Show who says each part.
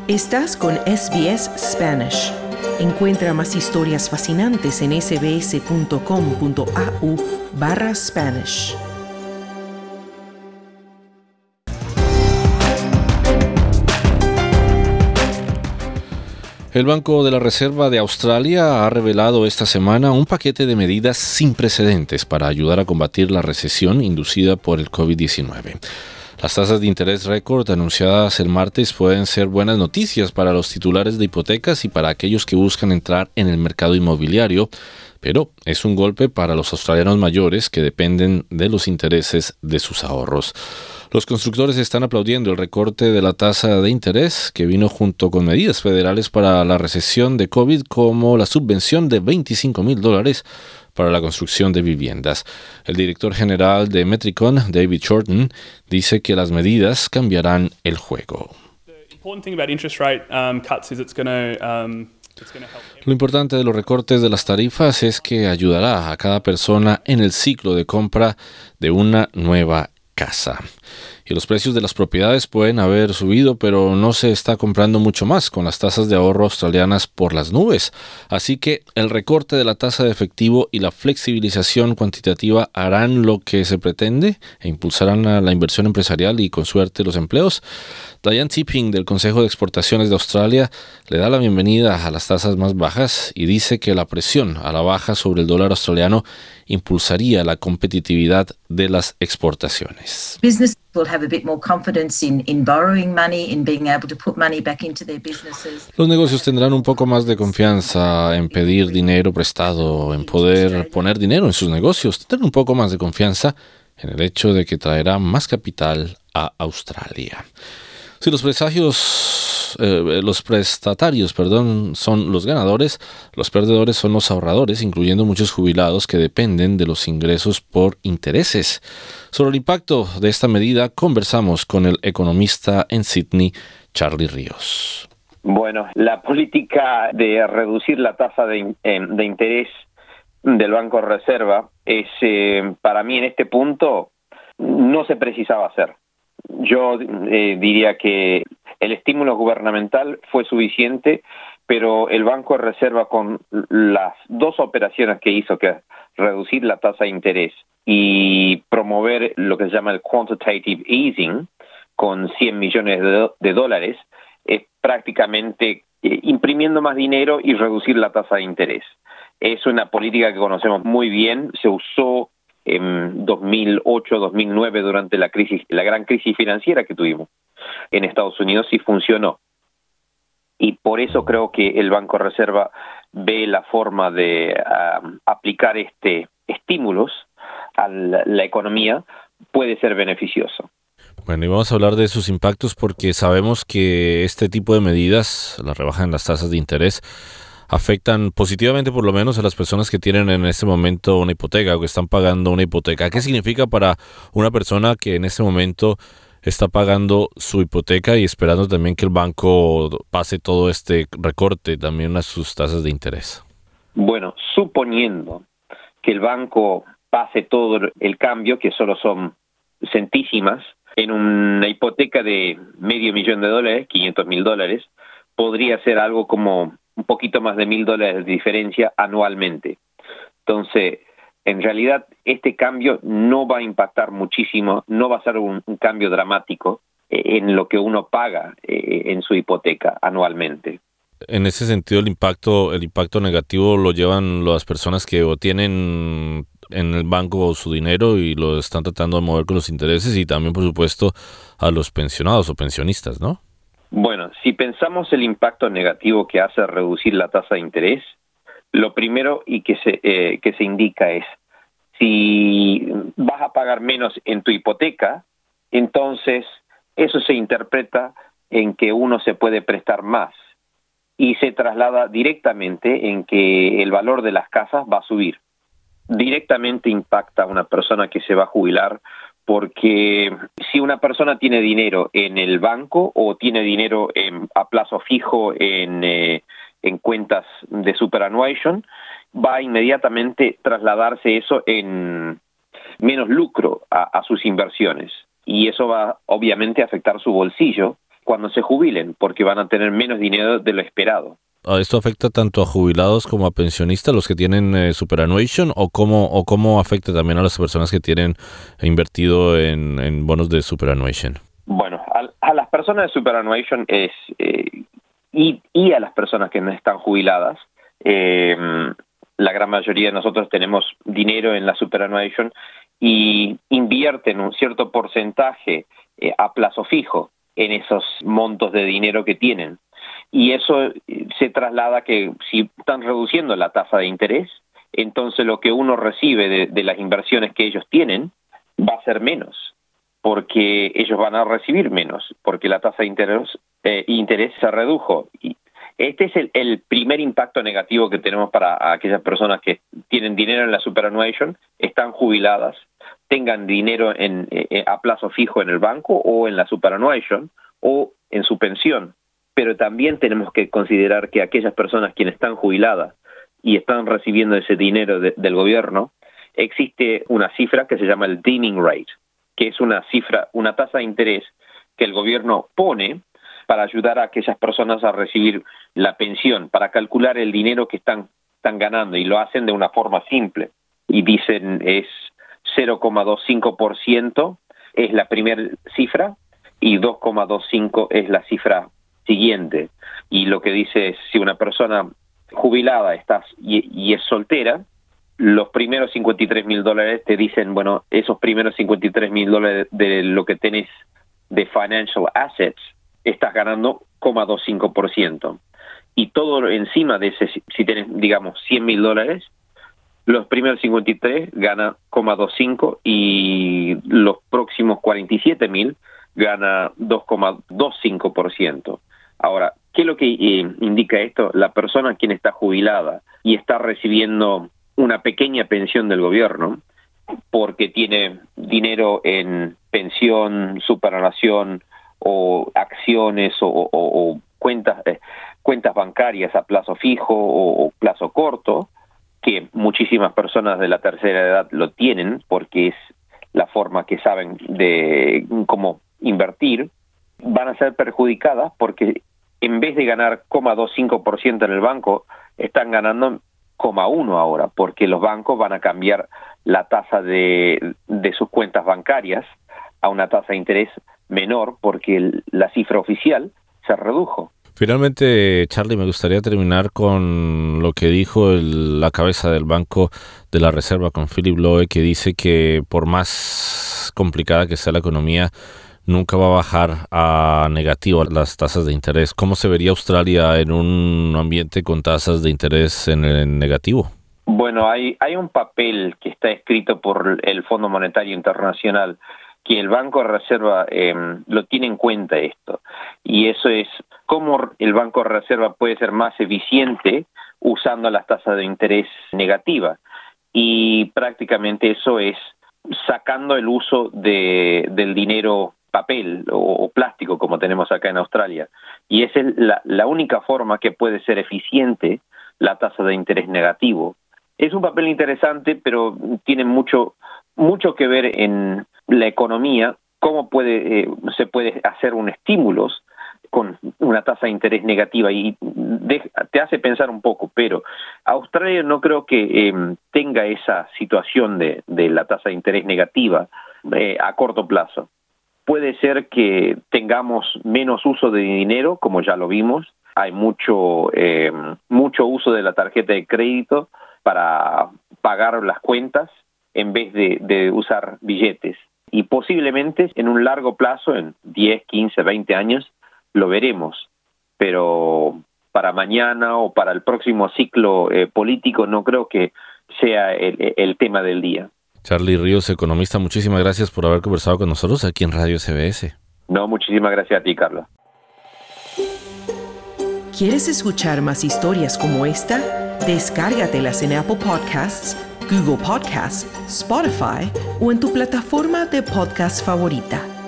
Speaker 1: Estás con SBS Spanish. Encuentra más historias fascinantes en sbs.com.au/Spanish.
Speaker 2: El Banco de la Reserva de Australia ha revelado esta semana un paquete de medidas sin precedentes para ayudar a combatir la recesión inducida por el COVID-19. Las tasas de interés récord anunciadas el martes pueden ser buenas noticias para los titulares de hipotecas y para aquellos que buscan entrar en el mercado inmobiliario, pero es un golpe para los australianos mayores que dependen de los intereses de sus ahorros. Los constructores están aplaudiendo el recorte de la tasa de interés que vino junto con medidas federales para la recesión de COVID, como la subvención de $25,000 para la construcción de viviendas. El director general de Metricon, David Shorten, dice que las medidas cambiarán el juego. Lo importante de los recortes de las tarifas es que ayudará a cada persona en el ciclo de compra de una nueva casa. Y los precios de las propiedades pueden haber subido, pero no se está comprando mucho más con las tasas de ahorro australianas por las nubes. Así que el recorte de la tasa de efectivo y la flexibilización cuantitativa harán lo que se pretende e impulsarán a la inversión empresarial y con suerte los empleos. Diane Tipping del Consejo de Exportaciones de Australia le da la bienvenida a las tasas más bajas y dice que la presión a la baja sobre el dólar australiano impulsaría la competitividad de las exportaciones.
Speaker 3: Business will have a bit more confidence in borrowing money, in being able to put money back into their businesses.
Speaker 2: Los negocios tendrán un poco más de confianza en pedir dinero prestado, en poder poner dinero en sus negocios, tendrán un poco más de confianza en el hecho de que traerá más capital a Australia. Si los prestatarios son los ganadores, los perdedores son los ahorradores, incluyendo muchos jubilados que dependen de los ingresos por intereses. Sobre el impacto de esta medida, conversamos con el economista en Sydney, Charlie Ríos.
Speaker 4: Bueno, la política de reducir la tasa de interés del Banco de Reserva es, para mí en este punto, no se precisaba hacer. Yo diría que el estímulo gubernamental fue suficiente, pero el Banco de Reserva, con las dos operaciones que hizo, que es reducir la tasa de interés y promover lo que se llama el quantitative easing con $100 millones de dólares, es prácticamente imprimiendo más dinero y reducir la tasa de interés. Es una política que conocemos muy bien, se usó en 2008, 2009 durante la gran crisis financiera que tuvimos en Estados Unidos, y funcionó. Y por eso creo que el Banco de Reserva ve la forma de aplicar estímulos a la economía puede ser beneficioso.
Speaker 2: Bueno, y vamos a hablar de sus impactos porque sabemos que este tipo de medidas, la rebaja en las tasas de interés, afectan positivamente por lo menos a las personas que tienen en este momento una hipoteca o que están pagando una hipoteca. ¿Qué significa para una persona que en este momento está pagando su hipoteca y esperando también que el banco pase todo este recorte también a sus tasas de interés?
Speaker 4: Bueno, suponiendo que el banco pase todo el cambio, que solo son centísimas, en una hipoteca de $500,000, $500,000, podría ser algo como un poquito más de $1,000 de diferencia anualmente. Entonces, en realidad, este cambio no va a impactar muchísimo, no va a ser un cambio dramático en lo que uno paga en su hipoteca anualmente.
Speaker 2: En ese sentido, el impacto negativo lo llevan las personas que o tienen en el banco su dinero y lo están tratando de mover con los intereses, y también, por supuesto, a los pensionados o pensionistas, ¿no?
Speaker 4: Bueno, si pensamos el impacto negativo que hace reducir la tasa de interés, lo primero y que se indica es, si vas a pagar menos en tu hipoteca, entonces eso se interpreta en que uno se puede prestar más y se traslada directamente en que el valor de las casas va a subir. Directamente impacta a una persona que se va a jubilar, porque si una persona tiene dinero en el banco o tiene dinero a plazo fijo en cuentas de superannuation, va a inmediatamente trasladarse eso en menos lucro a sus inversiones. Y eso va obviamente a afectar su bolsillo cuando se jubilen, porque van a tener menos dinero de lo esperado.
Speaker 2: ¿Esto afecta tanto a jubilados como a pensionistas, los que tienen superannuation, o cómo afecta también a las personas que tienen invertido en bonos de superannuation?
Speaker 4: Bueno, a las personas de superannuation y a las personas que no están jubiladas, la gran mayoría de nosotros tenemos dinero en la superannuation y invierten un cierto porcentaje a plazo fijo en esos montos de dinero que tienen. Y eso se traslada que si están reduciendo la tasa de interés, entonces lo que uno recibe de las inversiones que ellos tienen va a ser menos, porque ellos van a recibir menos, porque la tasa de interés se redujo. Y este es el primer impacto negativo que tenemos para aquellas personas que tienen dinero en la superannuation, están jubiladas, tengan dinero a plazo fijo en el banco o en la superannuation o en su pensión. Pero también tenemos que considerar que aquellas personas quienes están jubiladas y están recibiendo ese dinero del gobierno, existe una cifra que se llama el deeming rate, que es una tasa de interés que el gobierno pone para ayudar a aquellas personas a recibir la pensión, para calcular el dinero que están ganando, y lo hacen de una forma simple. Y dicen es 0,25% es la primera cifra y 2,25 es la cifra siguiente. Y lo que dice es, si una persona jubilada y es soltera, los primeros $53,000 te dicen, bueno, esos primeros $53,000 de lo que tenés de financial assets, estás ganando 0,25%. Y todo encima de ese, si tenés, digamos, $100,000, los primeros 53 gana 0,25 y los próximos 47,000 gana 2,25%. Ahora, ¿qué es lo que indica esto? La persona quien está jubilada y está recibiendo una pequeña pensión del gobierno porque tiene dinero en pensión, superannuación o acciones o cuentas bancarias a plazo fijo o plazo corto, que muchísimas personas de la tercera edad lo tienen porque es la forma que saben de cómo invertir, van a ser perjudicadas porque en vez de ganar 0,25% en el banco, están ganando 0,1 ahora, porque los bancos van a cambiar la tasa de sus cuentas bancarias a una tasa de interés menor porque la cifra oficial se redujo.
Speaker 2: Finalmente, Charlie, me gustaría terminar con lo que dijo la cabeza del Banco de la Reserva, con Philip Lowe, que dice que por más complicada que sea la economía, nunca va a bajar a negativo las tasas de interés. ¿Cómo se vería Australia en un ambiente con tasas de interés en negativo?
Speaker 4: Bueno, hay un papel que está escrito por el Fondo Monetario Internacional que el Banco de Reserva lo tiene en cuenta esto, y eso es cómo el Banco de Reserva puede ser más eficiente usando las tasas de interés negativas, y prácticamente eso es sacando el uso del dinero papel o plástico como tenemos acá en Australia, y esa es la única forma que puede ser eficiente la tasa de interés negativo. Es un papel interesante, pero tiene mucho que ver en la economía, cómo se puede hacer un estímulo con una tasa de interés negativa, y te hace pensar un poco, pero Australia no creo que tenga esa situación de la tasa de interés negativa a corto plazo. Puede ser que tengamos menos uso de dinero, como ya lo vimos. Hay mucho uso de la tarjeta de crédito para pagar las cuentas en vez de usar billetes. Y posiblemente en un largo plazo, en 10, 15, 20 años, lo veremos. Pero para mañana o para el próximo ciclo político no creo que sea el tema del día.
Speaker 2: Charlie Ríos, economista, muchísimas gracias por haber conversado con nosotros aquí en Radio SBS.
Speaker 4: No, muchísimas gracias a ti, Carlos.
Speaker 1: ¿Quieres escuchar más historias como esta? Descárgatelas en Apple Podcasts, Google Podcasts, Spotify o en tu plataforma de podcast favorita.